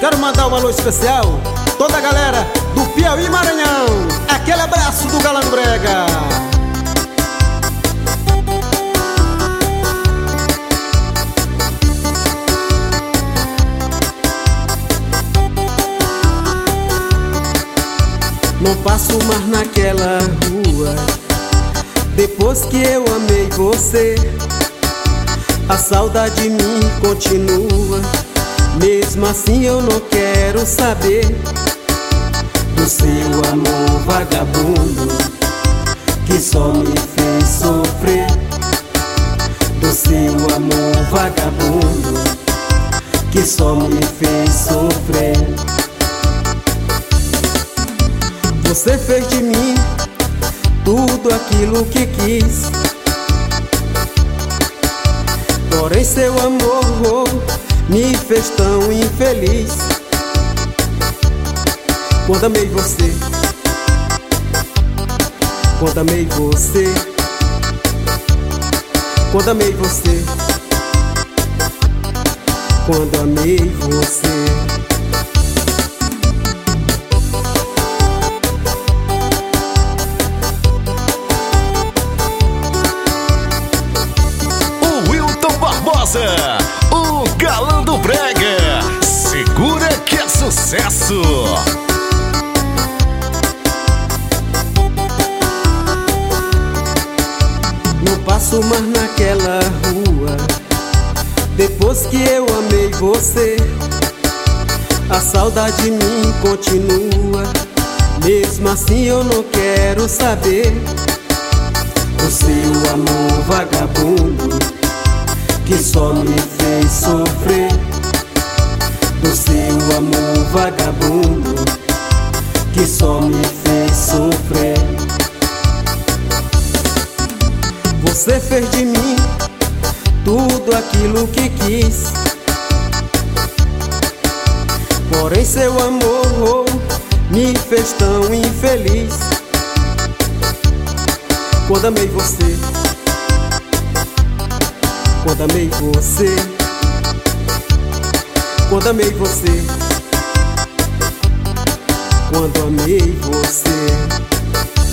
Quero mandar um alô especial toda a galera do Piauí e Maranhão. Aquele abraço do Galã do Brega. Não passo mais naquela rua depois que eu amei você. A saudade me continua, mesmo assim eu não quero saber do seu amor vagabundo que só me fez sofrer. Do seu amor vagabundo que só me fez sofrer. Você fez de mim tudo aquilo que quis, porém seu amor me fez tão infeliz. Quando amei você, quando amei você, quando amei você, quando amei você. O Galã do Brega, segura que é sucesso. Não passo mais naquela rua depois que eu amei você. A saudade me continua, mesmo assim eu não quero saber do seu amor vagabundo que só me fez sofrer. Do seu amor vagabundo que só me fez sofrer. Você fez de mim tudo aquilo que quis, porém seu amor me fez tão infeliz. Quando amei você, quando amei você, quando amei você, quando amei você.